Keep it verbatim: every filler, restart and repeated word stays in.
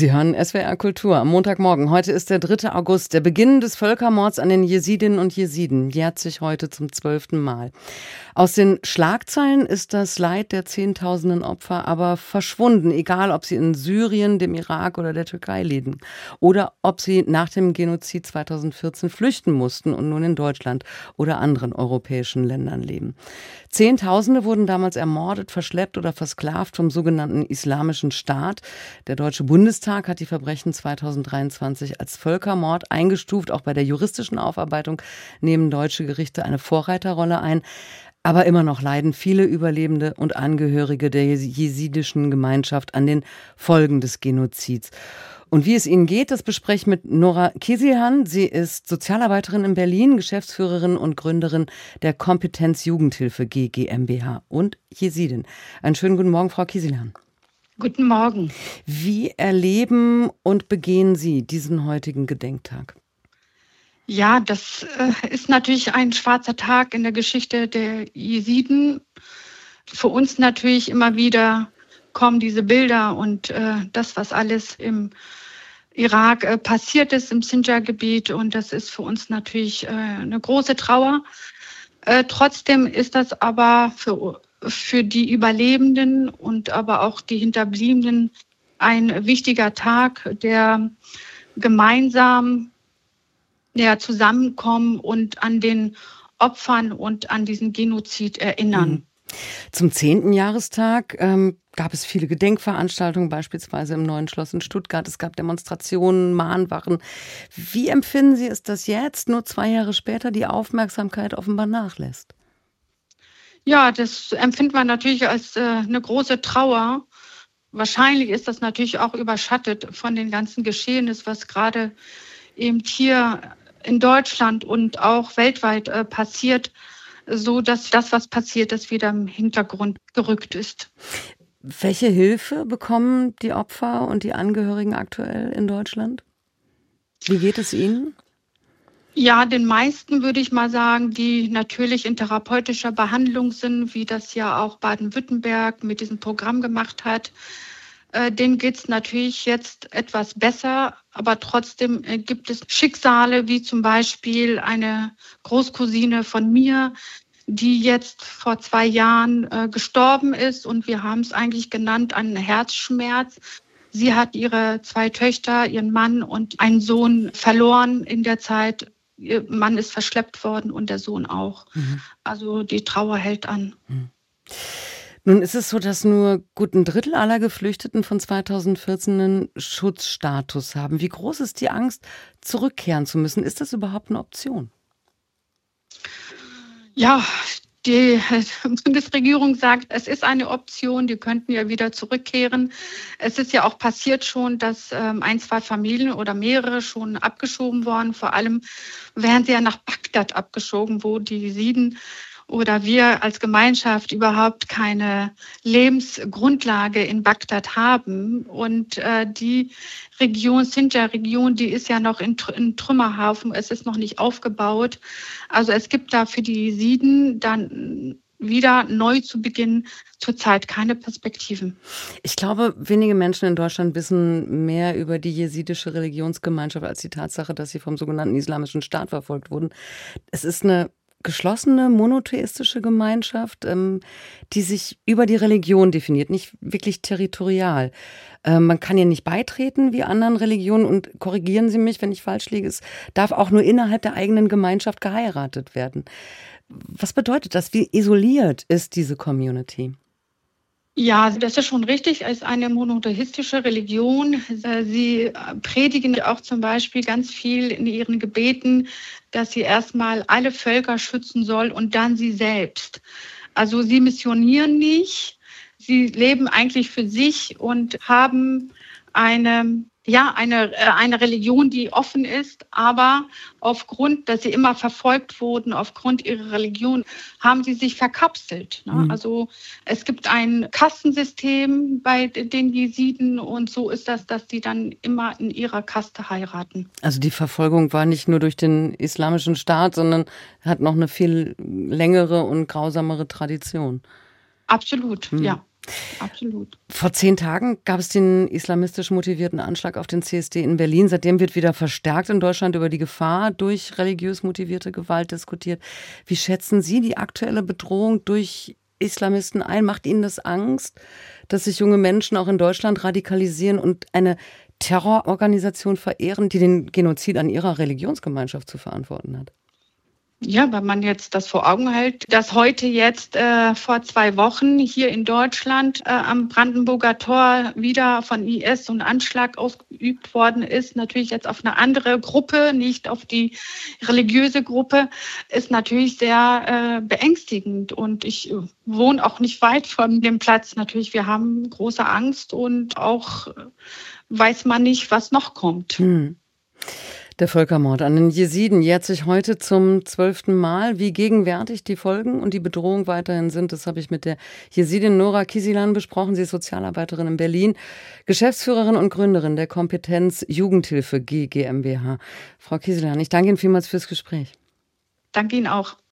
Sie hören S W R Kultur am Montagmorgen. Heute ist der dritte August. Der Beginn des Völkermords an den Jesidinnen und Jesiden jährt sich heute zum zwölften Mal. Aus den Schlagzeilen ist das Leid der Zehntausenden Opfer aber verschwunden, egal ob sie in Syrien, dem Irak oder der Türkei leben oder ob sie nach dem Genozid zweitausendvierzehn flüchten mussten und nun in Deutschland oder anderen europäischen Ländern leben. Zehntausende wurden damals ermordet, verschleppt oder versklavt vom sogenannten Islamischen Staat. Der Deutsche Bundestag hat die Verbrechen zweitausenddreiundzwanzig als Völkermord eingestuft. Auch bei der juristischen Aufarbeitung nehmen deutsche Gerichte eine Vorreiterrolle ein. Aber immer noch leiden viele Überlebende und Angehörige der jesidischen Gemeinschaft an den Folgen des Genozids. Und wie es ihnen geht, das bespreche ich mit Nora Kesihan. Sie ist Sozialarbeiterin in Berlin, Geschäftsführerin und Gründerin der Kompetenz Jugendhilfe G GmbH und Jesidin. Einen schönen guten Morgen, Frau Kesihan. Guten Morgen. Wie erleben und begehen Sie diesen heutigen Gedenktag? Ja, das äh, ist natürlich ein schwarzer Tag in der Geschichte der Jesiden. Für uns natürlich immer wieder kommen diese Bilder und äh, das, was alles im Irak äh, passiert ist, im Sinjar-Gebiet. Und das ist für uns natürlich äh, eine große Trauer. Äh, trotzdem ist das aber für, für die Überlebenden und aber auch die Hinterbliebenen ein wichtiger Tag, der gemeinsam ja, zusammenkommen und an den Opfern und an diesen Genozid erinnern. Mhm. Zum zehnten Jahrestag ähm, gab es viele Gedenkveranstaltungen, beispielsweise im Neuen Schloss in Stuttgart. Es gab Demonstrationen, Mahnwachen. Wie empfinden Sie es, dass jetzt, nur zwei Jahre später, die Aufmerksamkeit offenbar nachlässt? Ja, das empfindet man natürlich als äh, eine große Trauer. Wahrscheinlich ist das natürlich auch überschattet von den ganzen Geschehnissen, was gerade eben hier in Deutschland und auch weltweit äh, passiert, so dass das, was passiert ist, wieder im Hintergrund gerückt ist. Welche Hilfe bekommen die Opfer und die Angehörigen aktuell in Deutschland? Wie geht es ihnen? Ja, den meisten würde ich mal sagen, die natürlich in therapeutischer Behandlung sind, wie das ja auch Baden-Württemberg mit diesem Programm gemacht hat. Denen geht es natürlich jetzt etwas besser, aber trotzdem gibt es Schicksale, wie zum Beispiel eine Großcousine von mir, die jetzt vor zwei Jahren äh, gestorben ist und wir haben es eigentlich genannt, einen Herzschmerz. Sie hat ihre zwei Töchter, ihren Mann und einen Sohn verloren in der Zeit. Ihr Mann ist verschleppt worden und der Sohn auch. Mhm. Also die Trauer hält an. Mhm. Nun ist es so, dass nur gut ein Drittel aller Geflüchteten von zweitausendvierzehn einen Schutzstatus haben. Wie groß ist die Angst, zurückkehren zu müssen? Ist das überhaupt eine Option? Ja, die Bundesregierung sagt, es ist eine Option, die könnten ja wieder zurückkehren. Es ist ja auch passiert schon, dass ähm, ein, zwei Familien oder mehrere schon abgeschoben worden. Vor allem wären sie ja nach Bagdad abgeschoben, wo die Jesiden oder wir als Gemeinschaft überhaupt keine Lebensgrundlage in Bagdad haben. Und äh, die Region, Sinjar-Region, die ist ja noch in, in Trümmerhaufen, es ist noch nicht aufgebaut. Also es gibt da für die Jesiden dann wieder neu zu beginnen, zurzeit keine Perspektiven. Ich glaube, wenige Menschen in Deutschland wissen mehr über die jesidische Religionsgemeinschaft als die Tatsache, dass sie vom sogenannten Islamischen Staat verfolgt wurden. Es ist eine geschlossene, monotheistische Gemeinschaft, ähm, die sich über die Religion definiert, nicht wirklich territorial. Ähm, man kann ihr nicht beitreten wie anderen Religionen und korrigieren Sie mich, wenn ich falsch liege, es darf auch nur innerhalb der eigenen Gemeinschaft geheiratet werden. Was bedeutet das? Wie isoliert ist diese Community? Ja, das ist schon richtig. Es ist eine monotheistische Religion. Sie predigen auch zum Beispiel ganz viel in ihren Gebeten, dass sie erstmal alle Völker schützen soll und dann sie selbst. Also sie missionieren nicht. Sie leben eigentlich für sich und haben eine Ja, eine, eine Religion, die offen ist, aber aufgrund, dass sie immer verfolgt wurden, aufgrund ihrer Religion, haben sie sich verkapselt. Ne? Mhm. Also es gibt ein Kastensystem bei den Jesiden und so ist das, dass die dann immer in ihrer Kaste heiraten. Also die Verfolgung war nicht nur durch den Islamischen Staat, sondern hat noch eine viel längere und grausamere Tradition. Absolut, Hm. ja. Absolut. Vor zehn Tagen gab es den islamistisch motivierten Anschlag auf den C S D in Berlin. Seitdem wird wieder verstärkt in Deutschland über die Gefahr durch religiös motivierte Gewalt diskutiert. Wie schätzen Sie die aktuelle Bedrohung durch Islamisten ein? Macht Ihnen das Angst, dass sich junge Menschen auch in Deutschland radikalisieren und eine Terrororganisation verehren, die den Genozid an ihrer Religionsgemeinschaft zu verantworten hat? Ja, wenn man jetzt das vor Augen hält, dass heute jetzt äh, vor zwei Wochen hier in Deutschland äh, am Brandenburger Tor wieder von I S so ein Anschlag ausgeübt worden ist, natürlich jetzt auf eine andere Gruppe, nicht auf die religiöse Gruppe, ist natürlich sehr äh, beängstigend. Und ich äh, wohne auch nicht weit von dem Platz. Natürlich, wir haben große Angst und auch äh, weiß man nicht, was noch kommt. Hm. Der Völkermord an den Jesiden jährt sich heute zum zwölften Mal. Wie gegenwärtig die Folgen und die Bedrohung weiterhin sind, das habe ich mit der Jesidin Nora Kisilan besprochen. Sie ist Sozialarbeiterin in Berlin, Geschäftsführerin und Gründerin der Kompetenz Jugendhilfe G GmbH. Frau Kisilan, ich danke Ihnen vielmals fürs Gespräch. Danke Ihnen auch.